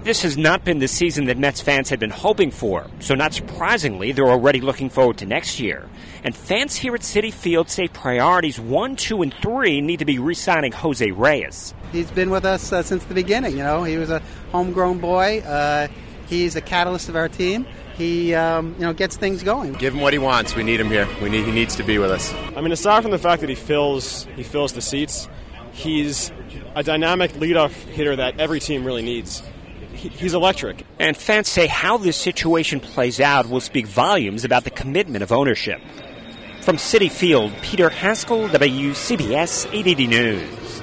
This has not been the season that Mets fans had been hoping for, so not surprisingly, they're already looking forward to next year. And fans here at Citi Field say priorities 1, 2, and 3 need to be re-signing Jose Reyes. He's been with us since the beginning. He was a homegrown boy. He's a catalyst of our team. He gets things going. Give him what he wants. We need him here. He needs to be with us. I mean, aside from the fact that he fills the seats, he's a dynamic leadoff hitter that every team really needs. He's electric. And fans say how this situation plays out will speak volumes about the commitment of ownership. From Citi Field, Peter Haskell, WCBS 880 News.